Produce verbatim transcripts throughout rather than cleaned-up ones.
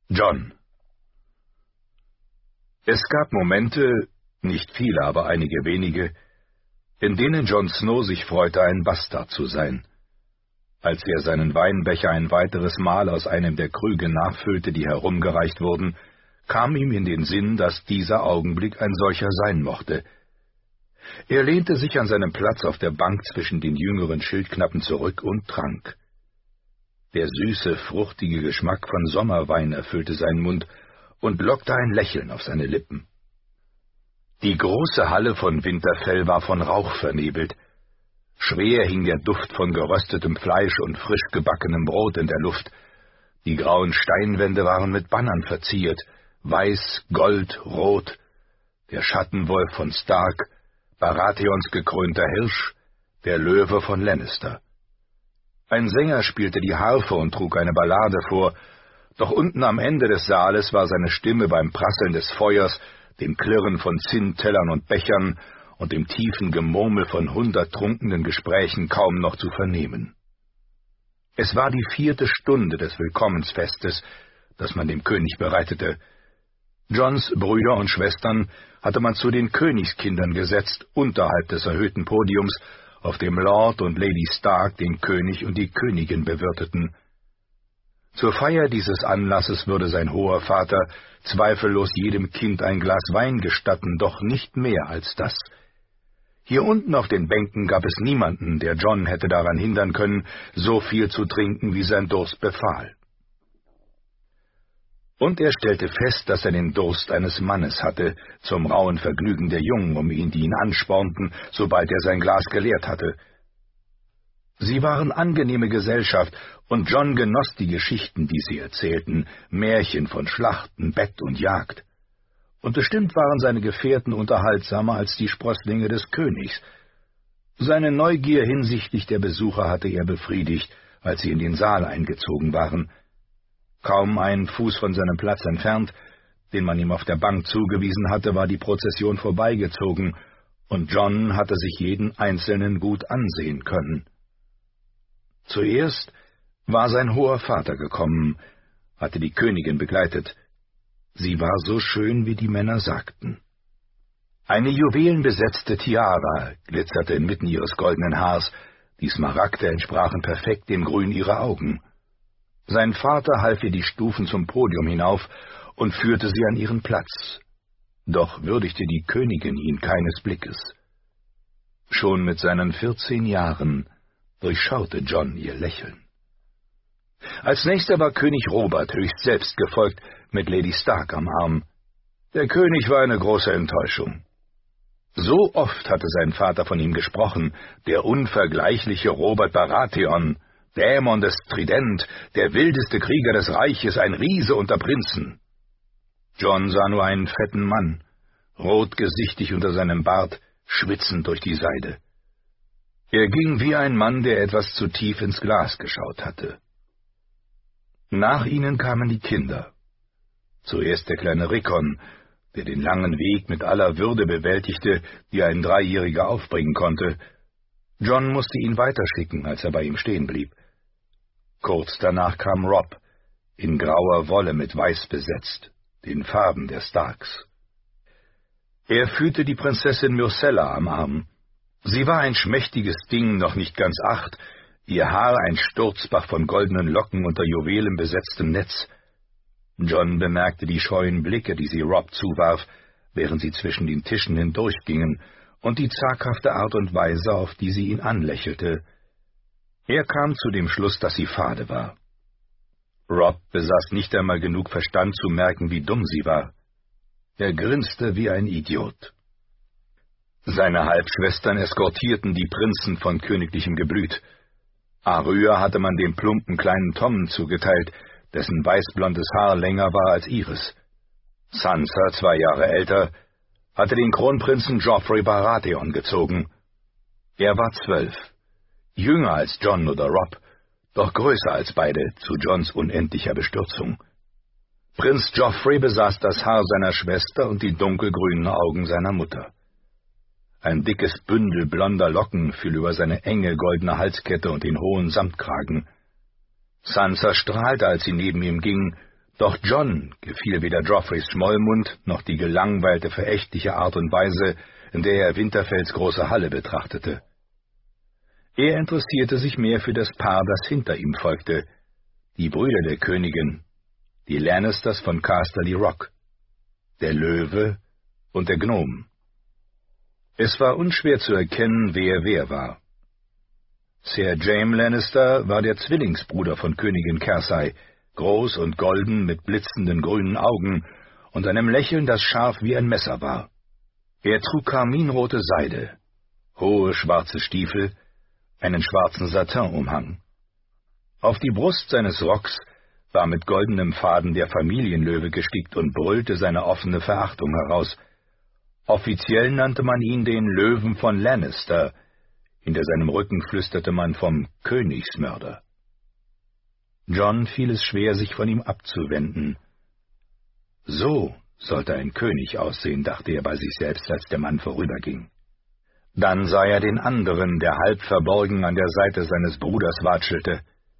Jon. Es gab Momente, nicht viele, aber einige wenige, in denen Jon Snow sich freute, ein Bastard zu sein. Als er seinen Weinbecher ein weiteres Mal aus einem der Krüge nachfüllte, die herumgereicht wurden, kam ihm in den Sinn, dass dieser Augenblick ein solcher sein mochte. Er lehnte sich an seinem Platz auf der Bank zwischen den jüngeren Schildknappen zurück und trank. Der süße, fruchtige Geschmack von Sommerwein erfüllte seinen Mund und lockte ein Lächeln auf seine Lippen. Die große Halle von Winterfell war von Rauch vernebelt. Schwer hing der Duft von geröstetem Fleisch und frisch gebackenem Brot in der Luft. Die grauen Steinwände waren mit Bannern verziert, weiß, gold, rot. Der Schattenwolf von Stark, Baratheons gekrönter Hirsch, der Löwe von Lannister. Ein Sänger spielte die Harfe und trug eine Ballade vor, doch unten am Ende des Saales war seine Stimme beim Prasseln des Feuers, dem Klirren von Zinntellern und Bechern und dem tiefen Gemurmel von hundert trunkenen Gesprächen kaum noch zu vernehmen. Es war die vierte Stunde des Willkommensfestes, das man dem König bereitete. Jons Brüder und Schwestern hatte man zu den Königskindern gesetzt, unterhalb des erhöhten Podiums, auf dem Lord und Lady Stark den König und die Königin bewirteten. Zur Feier dieses Anlasses würde sein hoher Vater zweifellos jedem Kind ein Glas Wein gestatten, doch nicht mehr als das. Hier unten auf den Bänken gab es niemanden, der Jon hätte daran hindern können, so viel zu trinken, wie sein Durst befahl. Und er stellte fest, dass er den Durst eines Mannes hatte, zum rauen Vergnügen der Jungen um ihn, die ihn anspornten, sobald er sein Glas geleert hatte. Sie waren angenehme Gesellschaft, und Jon genoss die Geschichten, die sie erzählten, Märchen von Schlachten, Bett und Jagd. Und bestimmt waren seine Gefährten unterhaltsamer als die Sprösslinge des Königs. Seine Neugier hinsichtlich der Besucher hatte er befriedigt, als sie in den Saal eingezogen waren. Kaum einen Fuß von seinem Platz entfernt, den man ihm auf der Bank zugewiesen hatte, war die Prozession vorbeigezogen, und Jon hatte sich jeden Einzelnen gut ansehen können. Zuerst war sein hoher Vater gekommen, hatte die Königin begleitet. Sie war so schön, wie die Männer sagten. Eine juwelenbesetzte Tiara glitzerte inmitten ihres goldenen Haars, die Smaragde entsprachen perfekt dem Grün ihrer Augen. Sein Vater half ihr die Stufen zum Podium hinauf und führte sie an ihren Platz. Doch würdigte die Königin ihn keines Blickes. Schon mit seinen vierzehn Jahren durchschaute Jon ihr Lächeln. Als nächster war König Robert höchst selbst gefolgt, mit Lady Stark am Arm. Der König war eine große Enttäuschung. So oft hatte sein Vater von ihm gesprochen, der unvergleichliche Robert Baratheon, Dämon des Trident, der wildeste Krieger des Reiches, ein Riese unter Prinzen. Jon sah nur einen fetten Mann, rotgesichtig unter seinem Bart, schwitzend durch die Seide. Er ging wie ein Mann, der etwas zu tief ins Glas geschaut hatte. Nach ihnen kamen die Kinder. Zuerst der kleine Rickon, der den langen Weg mit aller Würde bewältigte, die ein Dreijähriger aufbringen konnte. Jon musste ihn weiterschicken, als er bei ihm stehen blieb. Kurz danach kam Robb, in grauer Wolle mit Weiß besetzt, den Farben der Starks. Er führte die Prinzessin Myrcella am Arm. Sie war ein schmächtiges Ding, noch nicht ganz acht, ihr Haar ein Sturzbach von goldenen Locken unter juwelenbesetztem Netz. Jon bemerkte die scheuen Blicke, die sie Robb zuwarf, während sie zwischen den Tischen hindurchgingen, und die zaghafte Art und Weise, auf die sie ihn anlächelte. Er kam zu dem Schluss, dass sie fade war. Robb besaß nicht einmal genug Verstand zu merken, wie dumm sie war. Er grinste wie ein Idiot. Seine Halbschwestern eskortierten die Prinzen von königlichem Geblüt. Arya hatte man dem plumpen kleinen Tommen zugeteilt, dessen weißblondes Haar länger war als ihres. Sansa, zwei Jahre älter, hatte den Kronprinzen Joffrey Baratheon gezogen. Er war zwölf, jünger als Jon oder Robb, doch größer als beide, zu Jons unendlicher Bestürzung. Prinz Joffrey besaß das Haar seiner Schwester und die dunkelgrünen Augen seiner Mutter. Ein dickes Bündel blonder Locken fiel über seine enge goldene Halskette und den hohen Samtkragen. Sansa strahlte, als sie neben ihm ging, Doch John gefiel weder Joffreys Schmollmund noch die gelangweilte, verächtliche Art und Weise, in der er Winterfells große Halle betrachtete. Er interessierte sich mehr für das Paar, das hinter ihm folgte, die Brüder der Königin, die Lannisters von Casterly Rock, der Löwe und der Gnom. Es war unschwer zu erkennen, wer wer war. Sir Jaime Lannister war der Zwillingsbruder von Königin Cersei, groß und golden mit blitzenden grünen Augen und einem Lächeln, das scharf wie ein Messer war. Er trug karminrote Seide, hohe schwarze Stiefel, einen schwarzen Satinumhang. Auf die Brust seines Rocks war mit goldenem Faden der Familienlöwe gestickt und brüllte seine offene Verachtung heraus. Offiziell nannte man ihn den Löwen von Lannister, hinter seinem Rücken flüsterte man vom Königsmörder. John fiel es schwer, sich von ihm abzuwenden. So sollte ein König aussehen, dachte er bei sich selbst, als der Mann vorüberging. Dann sah er den anderen, der halb verborgen an der Seite seines Bruders watschelte.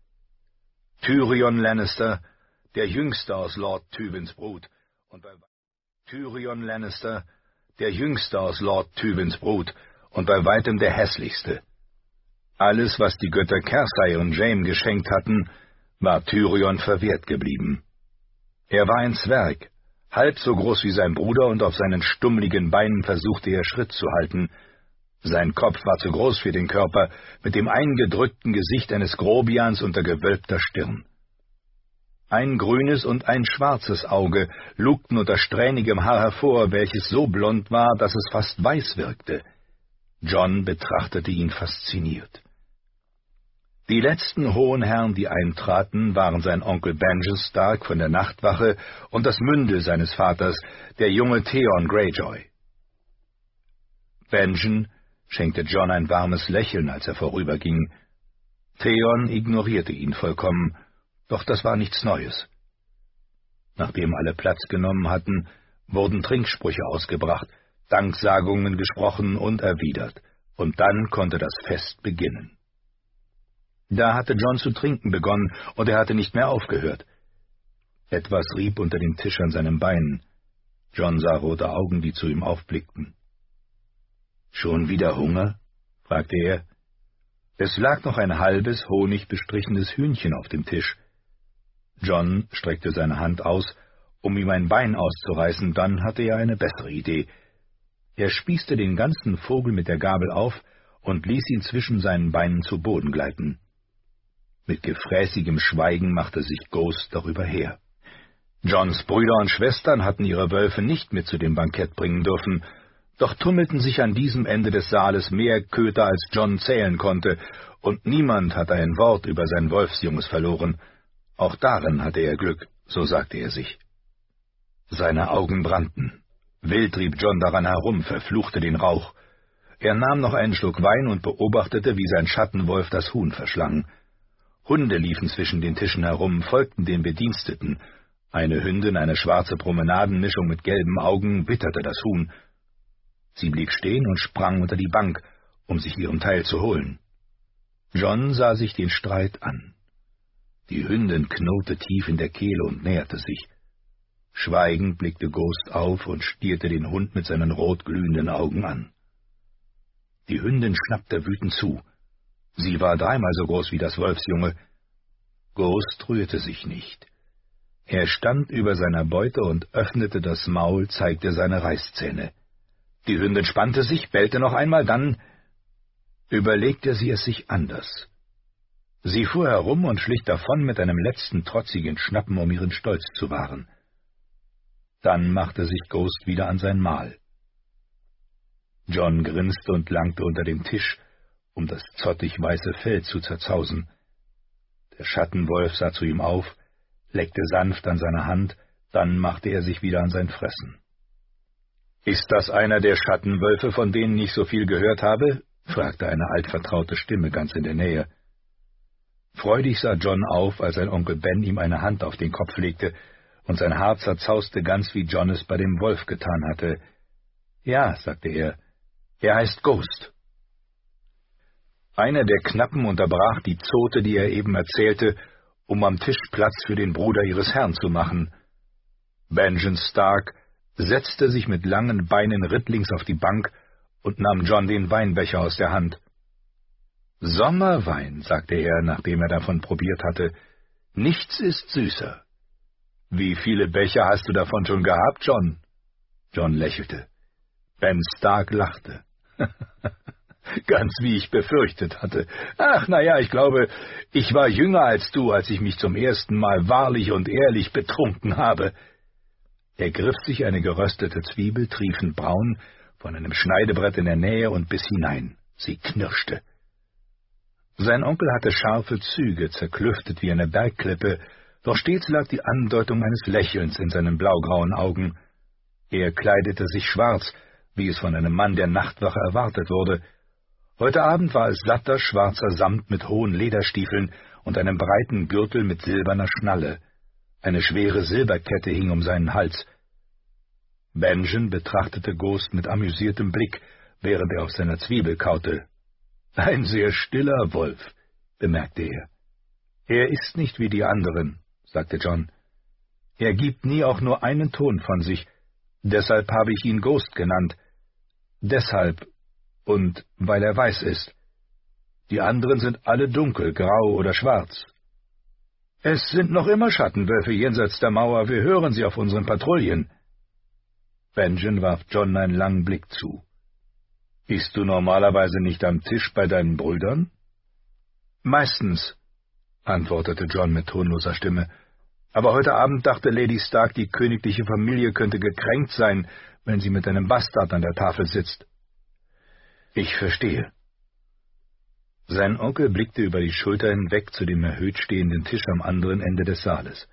Tyrion Lannister, der Jüngste aus Lord Tywins Brut, und bei Tyrion Lannister, der Jüngste aus Lord Tywins Brut, und bei weitem der hässlichste. Alles, was die Götter Cersei und Jaime geschenkt hatten, war Tyrion verwehrt geblieben. Er war ein Zwerg, halb so groß wie sein Bruder, und auf seinen stummligen Beinen versuchte er Schritt zu halten. Sein Kopf war zu groß für den Körper, mit dem eingedrückten Gesicht eines Grobians unter gewölbter Stirn. Ein grünes und ein schwarzes Auge lugten unter strähnigem Haar hervor, welches so blond war, dass es fast weiß wirkte. John betrachtete ihn fasziniert. Die letzten hohen Herren, die eintraten, waren sein Onkel Benjen Stark von der Nachtwache und das Mündel seines Vaters, der junge Theon Greyjoy. Benjen schenkte John ein warmes Lächeln, als er vorüberging. Theon ignorierte ihn vollkommen, doch das war nichts Neues. Nachdem alle Platz genommen hatten, wurden Trinksprüche ausgebracht, Danksagungen gesprochen und erwidert, und dann konnte das Fest beginnen. Da hatte John zu trinken begonnen, und er hatte nicht mehr aufgehört. Etwas rieb unter dem Tisch an seinem Bein. John sah rote Augen, die zu ihm aufblickten. »Schon wieder Hunger?« fragte er. Es lag noch ein halbes, honigbestrichenes Hühnchen auf dem Tisch. John streckte seine Hand aus, um ihm ein Bein auszureißen, dann hatte er eine bessere Idee. Er spießte den ganzen Vogel mit der Gabel auf und ließ ihn zwischen seinen Beinen zu Boden gleiten. Mit gefräßigem Schweigen machte sich Ghost darüber her. Johns Brüder und Schwestern hatten ihre Wölfe nicht mit zu dem Bankett bringen dürfen, doch tummelten sich an diesem Ende des Saales mehr Köter, als John zählen konnte, und niemand hatte ein Wort über sein Wolfsjunges verloren. Auch darin hatte er Glück, so sagte er sich. Seine Augen brannten. Wild trieb John daran herum, verfluchte den Rauch. Er nahm noch einen Schluck Wein und beobachtete, wie sein Schattenwolf das Huhn verschlang. Hunde liefen zwischen den Tischen herum, folgten den Bediensteten. Eine Hündin, eine schwarze Promenadenmischung mit gelben Augen, witterte das Huhn. Sie blieb stehen und sprang unter die Bank, um sich ihren Teil zu holen. John sah sich den Streit an. Die Hündin knurrte tief in der Kehle und näherte sich. Schweigend blickte Ghost auf und stierte den Hund mit seinen rotglühenden Augen an. Die Hündin schnappte wütend zu. Sie war dreimal so groß wie das Wolfsjunge. Ghost rührte sich nicht. Er stand über seiner Beute und öffnete das Maul, zeigte seine Reißzähne. Die Hündin spannte sich, bellte noch einmal, dann überlegte sie es sich anders. Sie fuhr herum und schlich davon mit einem letzten trotzigen Schnappen, um ihren Stolz zu wahren. Dann machte sich Ghost wieder an sein Mahl. John grinste und langte unter dem Tisch, um das zottig weiße Fell zu zerzausen. Der Schattenwolf sah zu ihm auf, leckte sanft an seiner Hand, dann machte er sich wieder an sein Fressen. »Ist das einer der Schattenwölfe, von denen ich so viel gehört habe?« fragte eine altvertraute Stimme ganz in der Nähe. Freudig sah John auf, als sein Onkel Ben ihm eine Hand auf den Kopf legte, und sein Haar zerzauste ganz, wie John es bei dem Wolf getan hatte. »Ja«, sagte er, »er heißt Ghost.« Einer der Knappen unterbrach die Zote, die er eben erzählte, um am Tisch Platz für den Bruder ihres Herrn zu machen. Benjen Stark setzte sich mit langen Beinen rittlings auf die Bank und nahm John den Weinbecher aus der Hand. »Sommerwein«, sagte er, nachdem er davon probiert hatte, »nichts ist süßer.« »Wie viele Becher hast du davon schon gehabt, John?« John lächelte. Ben Stark lachte. »Ganz wie ich befürchtet hatte. Ach, na ja, ich glaube, ich war jünger als du, als ich mich zum ersten Mal wahrlich und ehrlich betrunken habe.« Er griff sich eine geröstete Zwiebel, triefend braun, von einem Schneidebrett in der Nähe und biss hinein. Sie knirschte. Sein Onkel hatte scharfe Züge, zerklüftet wie eine Bergklippe, doch stets lag die Andeutung eines Lächelns in seinen blaugrauen Augen. Er kleidete sich schwarz, wie es von einem Mann der Nachtwache erwartet wurde. Heute Abend war es satter, schwarzer Samt mit hohen Lederstiefeln und einem breiten Gürtel mit silberner Schnalle. Eine schwere Silberkette hing um seinen Hals. Benjen betrachtete Ghost mit amüsiertem Blick, während er auf seiner Zwiebel kaute. »Ein sehr stiller Wolf«, bemerkte er. »Er ist nicht wie die anderen«, sagte John. »Er gibt nie auch nur einen Ton von sich, deshalb habe ich ihn Ghost genannt. Deshalb und weil er weiß ist. Die anderen sind alle dunkel, grau oder schwarz. Es sind noch immer Schattenwölfe jenseits der Mauer, wir hören sie auf unseren Patrouillen.« Benjen warf John einen langen Blick zu. »Bist du normalerweise nicht am Tisch bei deinen Brüdern?« »Meistens«, antwortete John mit tonloser Stimme, »aber heute Abend dachte Lady Stark, die königliche Familie könnte gekränkt sein, wenn sie mit einem Bastard an der Tafel sitzt.« »Ich verstehe.« Sein Onkel blickte über die Schulter hinweg zu dem erhöht stehenden Tisch am anderen Ende des Saales.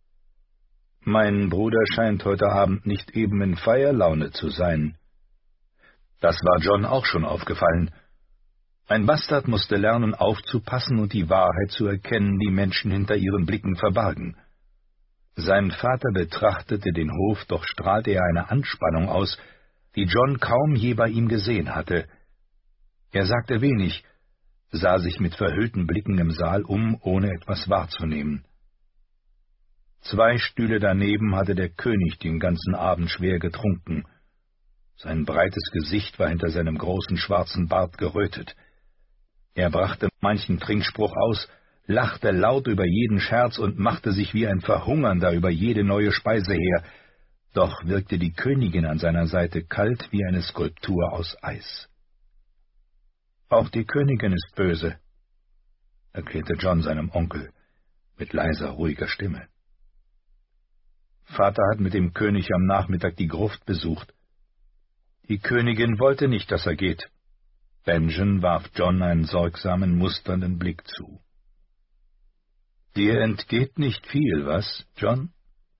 »Mein Bruder scheint heute Abend nicht eben in Feierlaune zu sein.« Das war John auch schon aufgefallen. Ein Bastard musste lernen, aufzupassen und die Wahrheit zu erkennen, die Menschen hinter ihren Blicken verbargen. Sein Vater betrachtete den Hof, doch strahlte er eine Anspannung aus, die John kaum je bei ihm gesehen hatte. Er sagte wenig, sah sich mit verhüllten Blicken im Saal um, ohne etwas wahrzunehmen. Zwei Stühle daneben hatte der König den ganzen Abend schwer getrunken. Sein breites Gesicht war hinter seinem großen schwarzen Bart gerötet. Er brachte manchen Trinkspruch aus, lachte laut über jeden Scherz und machte sich wie ein Verhungernder über jede neue Speise her, doch wirkte die Königin an seiner Seite kalt wie eine Skulptur aus Eis. »Auch die Königin ist böse«, erklärte John seinem Onkel mit leiser, ruhiger Stimme. »Vater hat mit dem König am Nachmittag die Gruft besucht. Die Königin wollte nicht, dass er geht.« Benjen warf John einen sorgsamen, musternden Blick zu. »Dir entgeht nicht viel, was, John?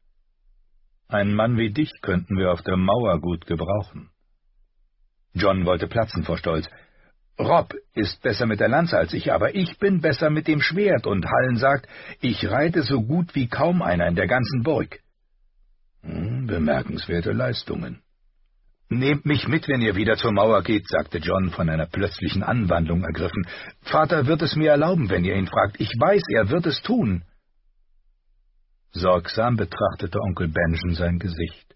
Ein Mann wie dich könnten wir auf der Mauer gut gebrauchen.« John wollte platzen vor Stolz. »Rob ist besser mit der Lanze als ich, aber ich bin besser mit dem Schwert, und Hallen sagt, ich reite so gut wie kaum einer in der ganzen Burg.« Hm, bemerkenswerte Leistungen. »Nehmt mich mit, wenn ihr wieder zur Mauer geht«, sagte John, von einer plötzlichen Anwandlung ergriffen. »Vater wird es mir erlauben, wenn ihr ihn fragt. Ich weiß, er wird es tun.« Sorgsam betrachtete Onkel Benjen sein Gesicht.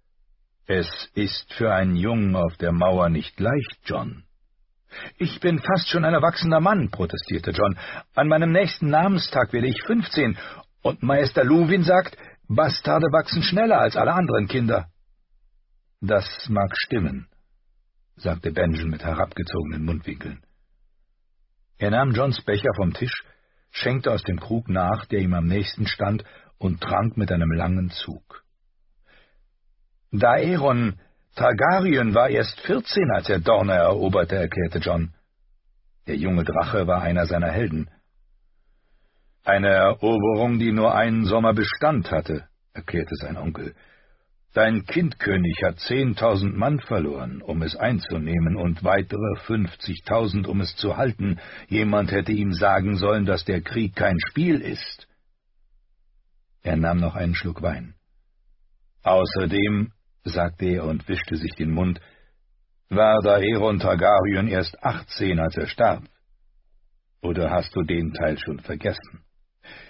»Es ist für einen Jungen auf der Mauer nicht leicht, John.« »Ich bin fast schon ein erwachsener Mann«, protestierte John. »An meinem nächsten Namenstag werde ich fünfzehn, und Meister Luwin sagt, Bastarde wachsen schneller als alle anderen Kinder.« »Das mag stimmen«, sagte Benjen mit herabgezogenen Mundwinkeln. Er nahm Johns Becher vom Tisch, schenkte aus dem Krug nach, der ihm am nächsten stand, und trank mit einem langen Zug. »Daeron Targaryen war erst vierzehn, als er Dorne eroberte«, erklärte John. Der junge Drache war einer seiner Helden. »Eine Eroberung, die nur einen Sommer Bestand hatte«, erklärte sein Onkel. »Dein Kindkönig hat zehntausend Mann verloren, um es einzunehmen, und weitere fünfzigtausend, um es zu halten. Jemand hätte ihm sagen sollen, dass der Krieg kein Spiel ist.« Er nahm noch einen Schluck Wein. »Außerdem«, sagte er und wischte sich den Mund, »war Daeron Targaryen erst achtzehn, als er starb. Oder hast du den Teil schon vergessen?«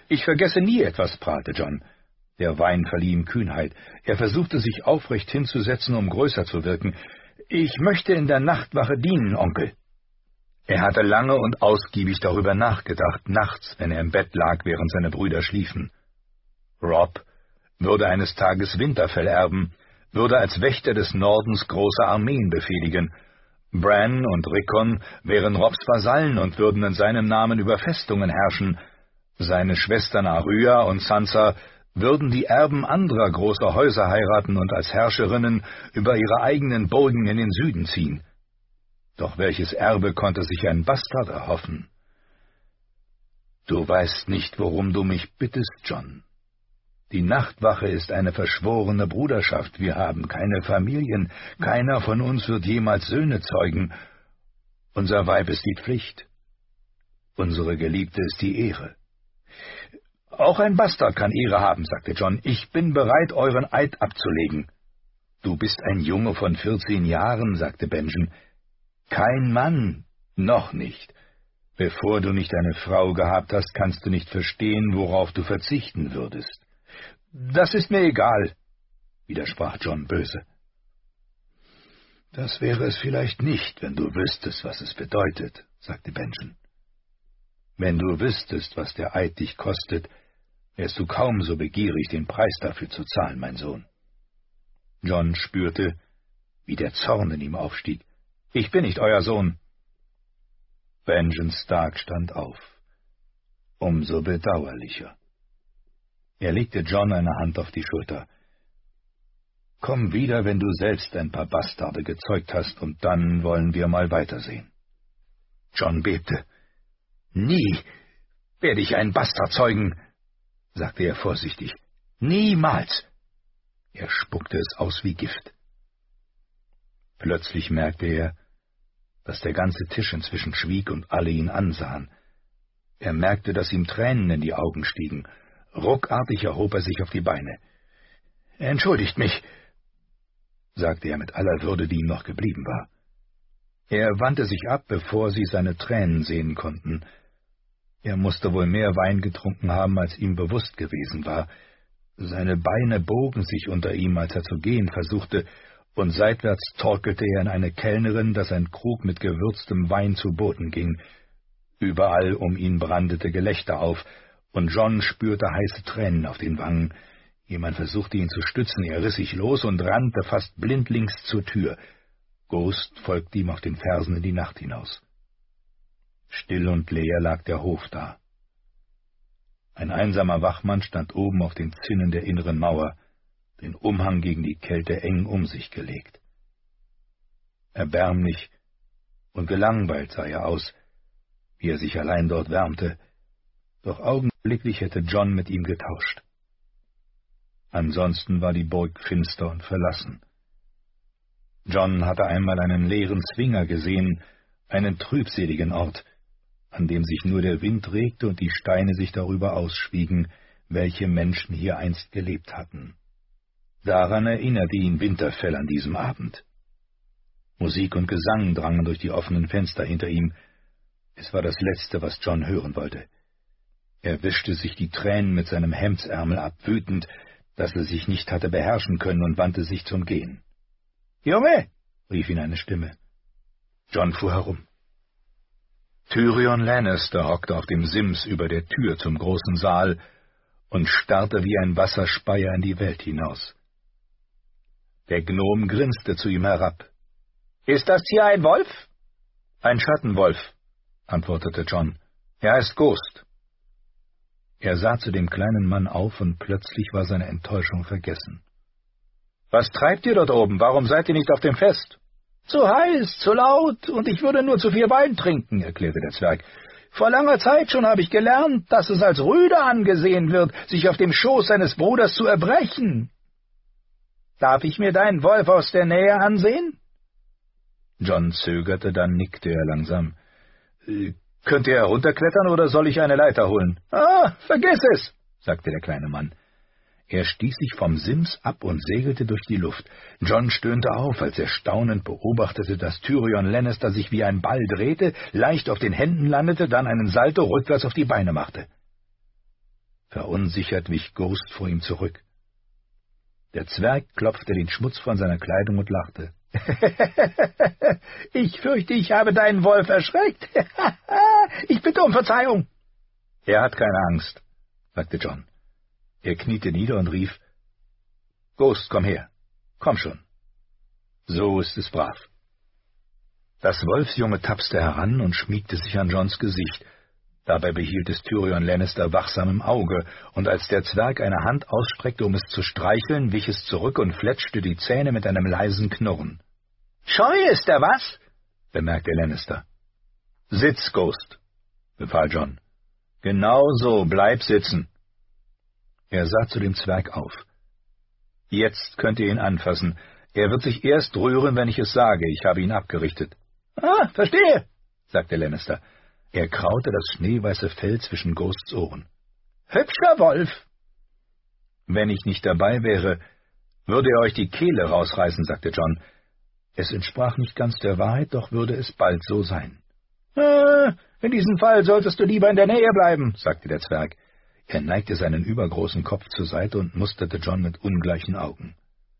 »Ich vergesse nie etwas«, prahlte John. Der Wein verlieh ihm Kühnheit. Er versuchte, sich aufrecht hinzusetzen, um größer zu wirken. »Ich möchte in der Nachtwache dienen, Onkel.« Er hatte lange und ausgiebig darüber nachgedacht, nachts, wenn er im Bett lag, während seine Brüder schliefen. Robb würde eines Tages Winterfell erben, würde als Wächter des Nordens große Armeen befehligen. Bran und Rickon wären Robbs Vasallen und würden in seinem Namen über Festungen herrschen. Seine Schwestern Arya und Sansa würden die Erben anderer großer Häuser heiraten und als Herrscherinnen über ihre eigenen Burgen in den Süden ziehen. Doch welches Erbe konnte sich ein Bastard erhoffen? »Du weißt nicht, worum du mich bittest, John. Die Nachtwache ist eine verschworene Bruderschaft. Wir haben keine Familien. Keiner von uns wird jemals Söhne zeugen. Unser Weib ist die Pflicht. Unsere Geliebte ist die Ehre.« »Auch ein Bastard kann Ehre haben«, sagte John. »Ich bin bereit, euren Eid abzulegen.« »Du bist ein Junge von vierzehn Jahren«, sagte Benjen. »Kein Mann, noch nicht. Bevor du nicht eine Frau gehabt hast, kannst du nicht verstehen, worauf du verzichten würdest.« »Das ist mir egal«, widersprach John böse. »Das wäre es vielleicht nicht, wenn du wüsstest, was es bedeutet«, sagte Benjen. »Wenn du wüsstest, was der Eid dich kostet, wärst du kaum so begierig, den Preis dafür zu zahlen, mein Sohn.« John spürte, wie der Zorn in ihm aufstieg. »Ich bin nicht euer Sohn.« Benjen Stark stand auf. Umso bedauerlicher. Er legte John eine Hand auf die Schulter. »Komm wieder, wenn du selbst ein paar Bastarde gezeugt hast, und dann wollen wir mal weitersehen.« John bebte. »Nie werde ich einen Bastard zeugen«, sagte er vorsichtig. »Niemals!« Er spuckte es aus wie Gift. Plötzlich merkte er, dass der ganze Tisch inzwischen schwieg und alle ihn ansahen. Er merkte, dass ihm Tränen in die Augen stiegen. Ruckartig erhob er sich auf die Beine. »Entschuldigt mich«, sagte er mit aller Würde, die ihm noch geblieben war. Er wandte sich ab, bevor sie seine Tränen sehen konnten. Er musste wohl mehr Wein getrunken haben, als ihm bewusst gewesen war. Seine Beine bogen sich unter ihm, als er zu gehen versuchte, und seitwärts torkelte er in eine Kellnerin, dass ein Krug mit gewürztem Wein zu Boden ging. Überall um ihn brandete Gelächter auf, und John spürte heiße Tränen auf den Wangen. Jemand versuchte ihn zu stützen, er riss sich los und rannte fast blindlings zur Tür. Ghost folgte ihm auf den Fersen in die Nacht hinaus. Still und leer lag der Hof da. Ein einsamer Wachmann stand oben auf den Zinnen der inneren Mauer, den Umhang gegen die Kälte eng um sich gelegt. Erbärmlich und gelangweilt sah er aus, wie er sich allein dort wärmte, doch augenblicklich hätte John mit ihm getauscht. Ansonsten war die Burg finster und verlassen. John hatte einmal einen leeren Zwinger gesehen, einen trübseligen Ort, an dem sich nur der Wind regte und die Steine sich darüber ausschwiegen, welche Menschen hier einst gelebt hatten. Daran erinnerte ihn Winterfell an diesem Abend. Musik und Gesang drangen durch die offenen Fenster hinter ihm. Es war das Letzte, was John hören wollte. Er wischte sich die Tränen mit seinem Hemdsärmel ab, wütend, dass er sich nicht hatte beherrschen können, und wandte sich zum Gehen. »Junge«, rief ihn eine Stimme. John fuhr herum. Tyrion Lannister hockte auf dem Sims über der Tür zum großen Saal und starrte wie ein Wasserspeier in die Welt hinaus. Der Gnom grinste zu ihm herab. »Ist das hier ein Wolf?« »Ein Schattenwolf«, antwortete John. »Er heißt Ghost.« Er sah zu dem kleinen Mann auf, und plötzlich war seine Enttäuschung vergessen. »Was treibt ihr dort oben? Warum seid ihr nicht auf dem Fest?« »Zu heiß, zu laut, und ich würde nur zu viel Wein trinken«, erklärte der Zwerg. »Vor langer Zeit schon habe ich gelernt, dass es als Rüde angesehen wird, sich auf dem Schoß seines Bruders zu erbrechen. Darf ich mir deinen Wolf aus der Nähe ansehen?« John zögerte, dann nickte er langsam. Äh, »Könnt ihr herunterklettern, oder soll ich eine Leiter holen?« »Ah, vergiss es«, sagte der kleine Mann. Er stieß sich vom Sims ab und segelte durch die Luft. John stöhnte auf, als er staunend beobachtete, dass Tyrion Lannister sich wie ein Ball drehte, leicht auf den Händen landete, dann einen Salto rückwärts auf die Beine machte. Verunsichert wich Ghost vor ihm zurück. Der Zwerg klopfte den Schmutz von seiner Kleidung und lachte. »Ich fürchte, ich habe deinen Wolf erschreckt. Ich bitte um Verzeihung.« »Er hat keine Angst«, sagte John. Er kniete nieder und rief, »Ghost, komm her. Komm schon.« »So ist es brav.« Das Wolfsjunge tapste heran und schmiegte sich an Johns Gesicht. Dabei behielt es Tyrion Lannister wachsam im Auge, und als der Zwerg eine Hand ausstreckte, um es zu streicheln, wich es zurück und fletschte die Zähne mit einem leisen Knurren. »Scheu ist er, was?« bemerkte Lannister. »Sitz, Ghost«, befahl John. »Genau so, bleib sitzen.« Er sah zu dem Zwerg auf. »Jetzt könnt ihr ihn anfassen. Er wird sich erst rühren, wenn ich es sage. Ich habe ihn abgerichtet.« »Ah, verstehe«, sagte Lannister. Er kraute das schneeweiße Fell zwischen Ghosts Ohren. »Hübscher Wolf!« »Wenn ich nicht dabei wäre, würde er euch die Kehle rausreißen«, sagte John. Es entsprach nicht ganz der Wahrheit, doch würde es bald so sein. »Äh, in diesem Fall solltest du lieber in der Nähe bleiben«, sagte der Zwerg. Er neigte seinen übergroßen Kopf zur Seite und musterte John mit ungleichen Augen.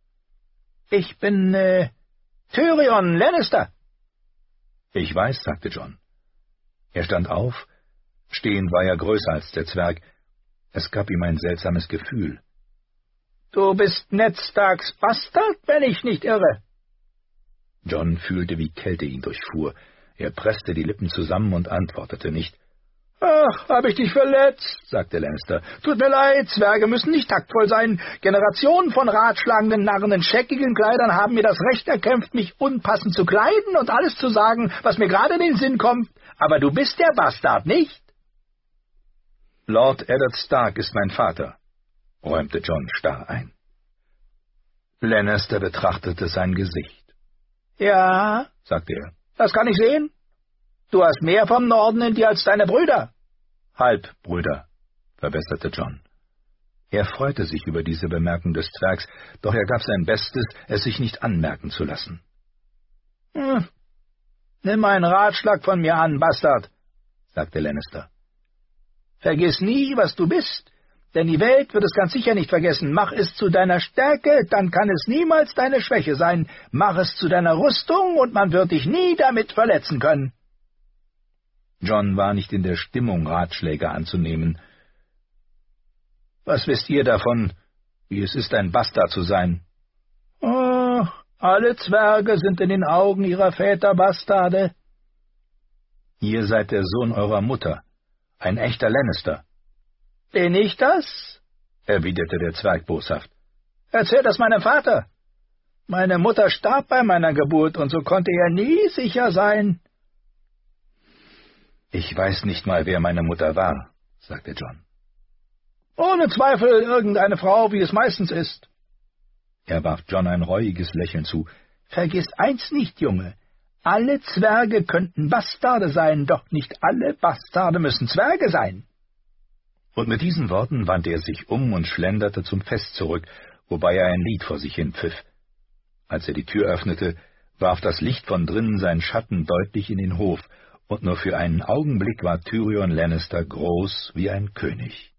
»Ich bin, äh, Tyrion Lannister.« »Ich weiß«, sagte John. Er stand auf. Stehend war er größer als der Zwerg. Es gab ihm ein seltsames Gefühl. »Du bist Ned Starks Bastard, wenn ich nicht irre.« John fühlte, wie Kälte ihn durchfuhr. Er presste die Lippen zusammen und antwortete nicht. »Ach, habe ich dich verletzt«, sagte Lannister. »Tut mir leid, Zwerge müssen nicht taktvoll sein. Generationen von ratschlagenden Narren in scheckigen Kleidern haben mir das Recht erkämpft, mich unpassend zu kleiden und alles zu sagen, was mir gerade in den Sinn kommt. Aber du bist der Bastard, nicht?« »Lord Eddard Stark ist mein Vater«, räumte John starr ein. Lannister betrachtete sein Gesicht. »Ja«, sagte er, »das kann ich sehen. Du hast mehr vom Norden in dir als deine Brüder.« »Halbbrüder«, verbesserte John. Er freute sich über diese Bemerkung des Zwergs, doch er gab sein Bestes, es sich nicht anmerken zu lassen. »Hm, nimm einen Ratschlag von mir an, Bastard«, sagte Lannister. »Vergiss nie, was du bist, denn die Welt wird es ganz sicher nicht vergessen. Mach es zu deiner Stärke, dann kann es niemals deine Schwäche sein. Mach es zu deiner Rüstung, und man wird dich nie damit verletzen können.« John war nicht in der Stimmung, Ratschläge anzunehmen. »Was wisst ihr davon, wie es ist, ein Bastard zu sein?« »Oh, alle Zwerge sind in den Augen ihrer Väter Bastarde.« »Ihr seid der Sohn eurer Mutter, ein echter Lannister.« »Bin ich das?« erwiderte der Zwerg boshaft. »Erzähl das meinem Vater. Meine Mutter starb bei meiner Geburt, und so konnte er nie sicher sein.« »Ich weiß nicht mal, wer meine Mutter war«, sagte John. »Ohne Zweifel irgendeine Frau, wie es meistens ist.« Er warf John ein reuiges Lächeln zu. »Vergiss eins nicht, Junge. Alle Zwerge könnten Bastarde sein, doch nicht alle Bastarde müssen Zwerge sein.« Und mit diesen Worten wandte er sich um und schlenderte zum Fest zurück, wobei er ein Lied vor sich hin pfiff. Als er die Tür öffnete, warf das Licht von drinnen seinen Schatten deutlich in den Hof, und nur für einen Augenblick war Tyrion Lannister groß wie ein König.